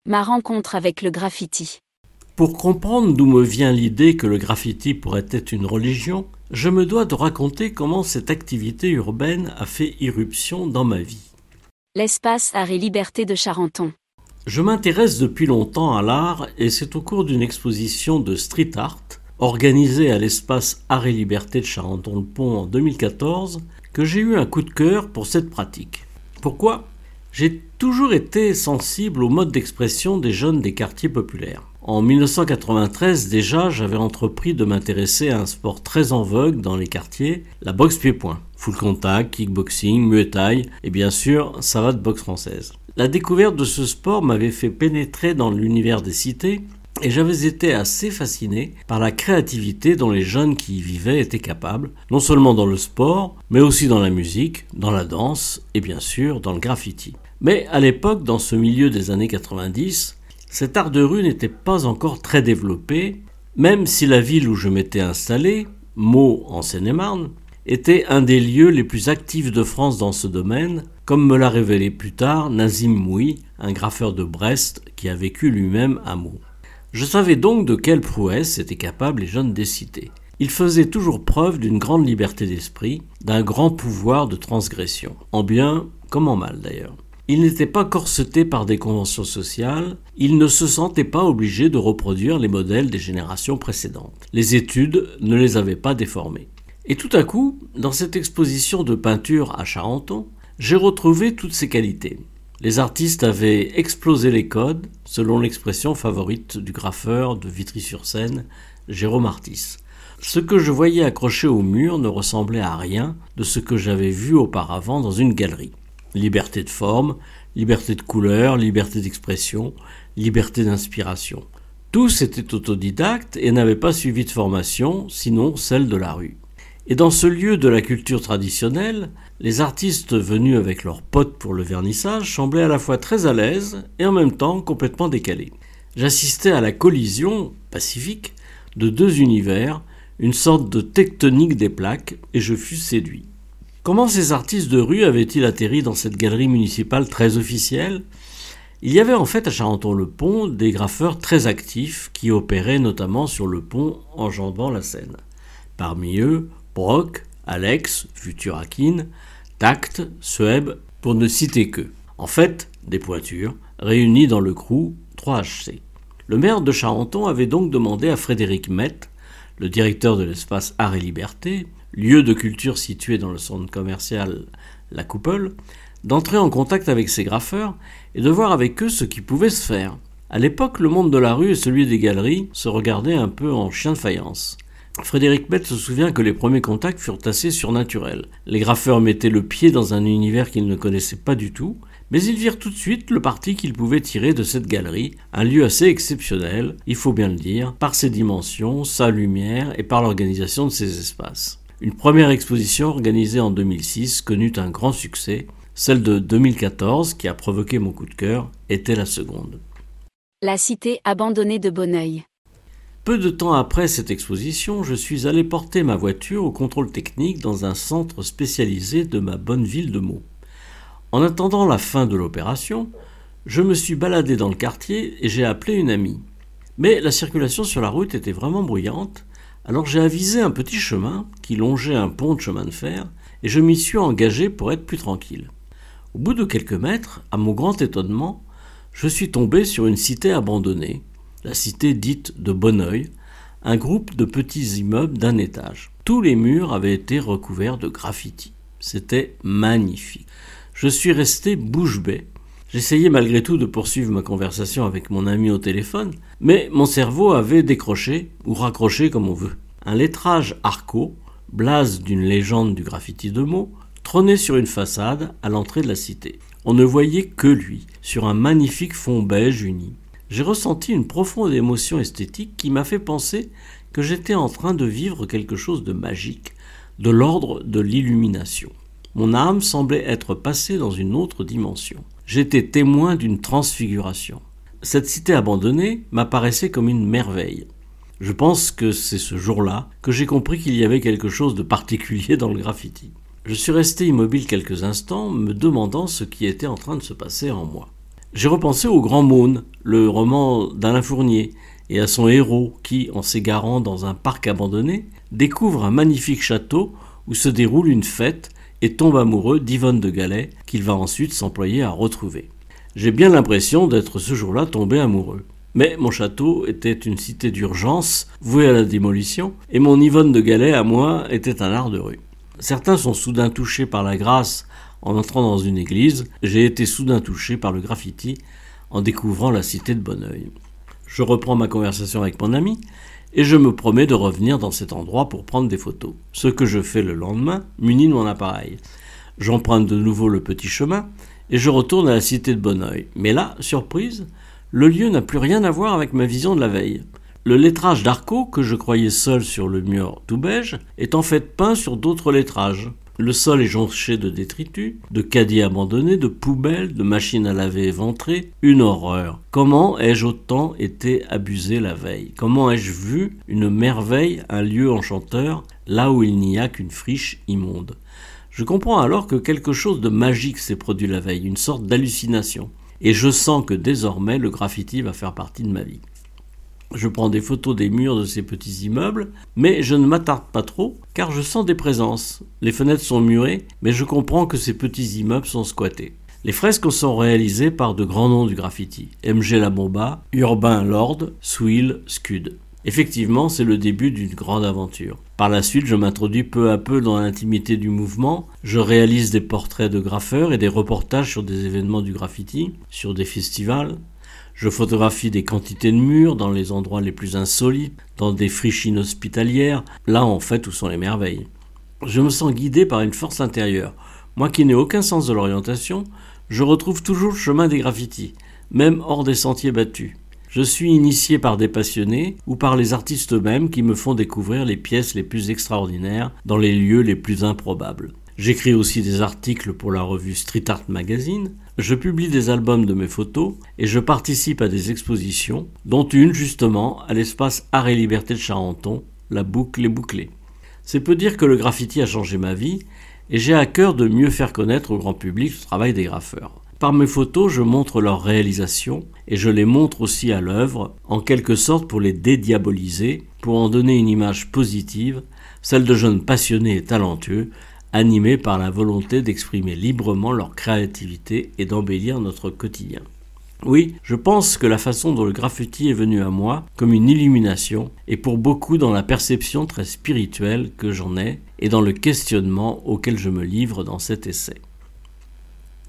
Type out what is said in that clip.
Ma rencontre avec le graffiti. Pour comprendre d'où me vient l'idée que le graffiti pourrait être une religion, je me dois de raconter comment cette activité urbaine a fait irruption dans ma vie. L'espace Art et Liberté de Charenton. Je m'intéresse depuis longtemps à l'art et c'est au cours d'une exposition de street art organisée à l'espace Art et Liberté de Charenton-le-Pont en 2014 que j'ai eu un coup de cœur pour cette pratique. Pourquoi ? J'ai toujours été sensible au mode d'expression des jeunes des quartiers populaires. En 1993 déjà, j'avais entrepris de m'intéresser à un sport très en vogue dans les quartiers, la boxe pied-point. Full contact, kickboxing, muay thai et bien sûr, savate boxe française. La découverte de ce sport m'avait fait pénétrer dans l'univers des cités et j'avais été assez fasciné par la créativité dont les jeunes qui y vivaient étaient capables, non seulement dans le sport, mais aussi dans la musique, dans la danse et bien sûr dans le graffiti. Mais à l'époque, dans ce milieu des années 90, cet art de rue n'était pas encore très développé, même si la ville où je m'étais installé, Meaux en Seine-et-Marne, était un des lieux les plus actifs de France dans ce domaine, comme me l'a révélé plus tard Nazim Mouhi, un graffeur de Brest qui a vécu lui-même à Meaux. Je savais donc de quelle prouesse étaient capables les jeunes des cités. Ils faisaient toujours preuve d'une grande liberté d'esprit, d'un grand pouvoir de transgression, en bien comme en mal d'ailleurs. Ils n'étaient pas corsetés par des conventions sociales, ils ne se sentaient pas obligés de reproduire les modèles des générations précédentes. Les études ne les avaient pas déformés. Et tout à coup, dans cette exposition de peinture à Charenton, j'ai retrouvé toutes ces qualités. Les artistes avaient explosé les codes, selon l'expression favorite du graffeur de Vitry-sur-Seine, Jérôme Artis. Ce que je voyais accroché au mur ne ressemblait à rien de ce que j'avais vu auparavant dans une galerie. Liberté de forme, liberté de couleur, liberté d'expression, liberté d'inspiration. Tous étaient autodidactes et n'avaient pas suivi de formation, sinon celle de la rue. Et dans ce lieu de la culture traditionnelle, les artistes venus avec leurs potes pour le vernissage semblaient à la fois très à l'aise et en même temps complètement décalés. J'assistais à la collision pacifique de deux univers, une sorte de tectonique des plaques, et je fus séduit. Comment ces artistes de rue avaient-ils atterri dans cette galerie municipale très officielle ? Il y avait en fait à Charenton-le-Pont des graffeurs très actifs qui opéraient notamment sur le pont enjambant la Seine. Parmi eux, Brock, Alex, Futurakin, Tact, Sueb, pour ne citer qu'eux. En fait, des pointures, réunies dans le crew 3HC. Le maire de Charenton avait donc demandé à Frédéric Mette, le directeur de l'espace Art et Liberté, lieu de culture situé dans le centre commercial La Coupole, d'entrer en contact avec ces graffeurs et de voir avec eux ce qui pouvait se faire. À l'époque, le monde de la rue et celui des galeries se regardaient un peu en chien de faïence. Frédéric Mette se souvient que les premiers contacts furent assez surnaturels. Les graffeurs mettaient le pied dans un univers qu'ils ne connaissaient pas du tout, mais ils virent tout de suite le parti qu'ils pouvaient tirer de cette galerie, un lieu assez exceptionnel, il faut bien le dire, par ses dimensions, sa lumière et par l'organisation de ses espaces. Une première exposition organisée en 2006 connut un grand succès. Celle de 2014, qui a provoqué mon coup de cœur, était la seconde. La cité abandonnée de Bonneuil. Peu de temps après cette exposition, je suis allé porter ma voiture au contrôle technique dans un centre spécialisé de ma bonne ville de Meaux. En attendant la fin de l'opération, je me suis baladé dans le quartier et j'ai appelé une amie. Mais la circulation sur la route était vraiment bruyante, alors j'ai avisé un petit chemin qui longeait un pont de chemin de fer et je m'y suis engagé pour être plus tranquille. Au bout de quelques mètres, à mon grand étonnement, je suis tombé sur une cité abandonnée, la cité dite de Bonneuil, un groupe de petits immeubles d'un étage. Tous les murs avaient été recouverts de graffitis. C'était magnifique. Je suis resté bouche bée. J'essayais malgré tout de poursuivre ma conversation avec mon ami au téléphone, mais mon cerveau avait décroché, ou raccroché comme on veut. Un lettrage Arco, blase d'une légende du graffiti de Meaux, trônait sur une façade à l'entrée de la cité. On ne voyait que lui, sur un magnifique fond beige uni. J'ai ressenti une profonde émotion esthétique qui m'a fait penser que j'étais en train de vivre quelque chose de magique, de l'ordre de l'illumination. Mon âme semblait être passée dans une autre dimension. J'étais témoin d'une transfiguration. Cette cité abandonnée m'apparaissait comme une merveille. Je pense que c'est ce jour-là que j'ai compris qu'il y avait quelque chose de particulier dans le graffiti. Je suis resté immobile quelques instants, me demandant ce qui était en train de se passer en moi. J'ai repensé au Grand Maune, le roman d'Alain Fournier, et à son héros qui, en s'égarant dans un parc abandonné, découvre un magnifique château où se déroule une fête et tombe amoureux d'Yvonne de Galais qu'il va ensuite s'employer à retrouver. J'ai bien l'impression d'être ce jour-là tombé amoureux. Mais mon château était une cité d'urgence vouée à la démolition et mon Yvonne de Galais à moi était un art de rue. Certains sont soudain touchés par la grâce en entrant dans une église, j'ai été soudain touché par le graffiti en découvrant la cité de Bonneuil. Je reprends ma conversation avec mon ami et je me promets de revenir dans cet endroit pour prendre des photos. Ce que je fais le lendemain, muni de mon appareil. J'emprunte de nouveau le petit chemin et je retourne à la cité de Bonneuil. Mais là, surprise, le lieu n'a plus rien à voir avec ma vision de la veille. Le lettrage d'Arco, que je croyais seul sur le mur tout beige, est en fait peint sur d'autres lettrages. Le sol est jonché de détritus, de caddies abandonnés, de poubelles, de machines à laver éventrées. Une horreur. Comment ai-je autant été abusé la veille? Comment ai-je vu une merveille, un lieu enchanteur, là où il n'y a qu'une friche immonde? Je comprends alors que quelque chose de magique s'est produit la veille, une sorte d'hallucination. Et je sens que désormais le graffiti va faire partie de ma vie. Je prends des photos des murs de ces petits immeubles, mais je ne m'attarde pas trop, car je sens des présences. Les fenêtres sont murées, mais je comprends que ces petits immeubles sont squattés. Les fresques sont réalisées par de grands noms du graffiti. M.G. Labomba, Urbain Lord, Swill, Scud. Effectivement, c'est le début d'une grande aventure. Par la suite, je m'introduis peu à peu dans l'intimité du mouvement. Je réalise des portraits de graffeurs et des reportages sur des événements du graffiti, sur des festivals. Je photographie des quantités de murs dans les endroits les plus insolites, dans des friches inhospitalières, là en fait où sont les merveilles. Je me sens guidé par une force intérieure. Moi qui n'ai aucun sens de l'orientation, je retrouve toujours le chemin des graffitis, même hors des sentiers battus. Je suis initié par des passionnés ou par les artistes eux-mêmes qui me font découvrir les pièces les plus extraordinaires dans les lieux les plus improbables. J'écris aussi des articles pour la revue Street Art Magazine, je publie des albums de mes photos et je participe à des expositions, dont une justement à l'espace Art et Liberté de Charenton, la boucle est bouclée. C'est peu dire que le graffiti a changé ma vie et j'ai à cœur de mieux faire connaître au grand public le travail des graffeurs. Par mes photos, je montre leurs réalisations et je les montre aussi à l'œuvre, en quelque sorte pour les dédiaboliser, pour en donner une image positive, celle de jeunes passionnés et talentueux, animés par la volonté d'exprimer librement leur créativité et d'embellir notre quotidien. Oui, je pense que la façon dont le graffiti est venu à moi comme une illumination est pour beaucoup dans la perception très spirituelle que j'en ai et dans le questionnement auquel je me livre dans cet essai.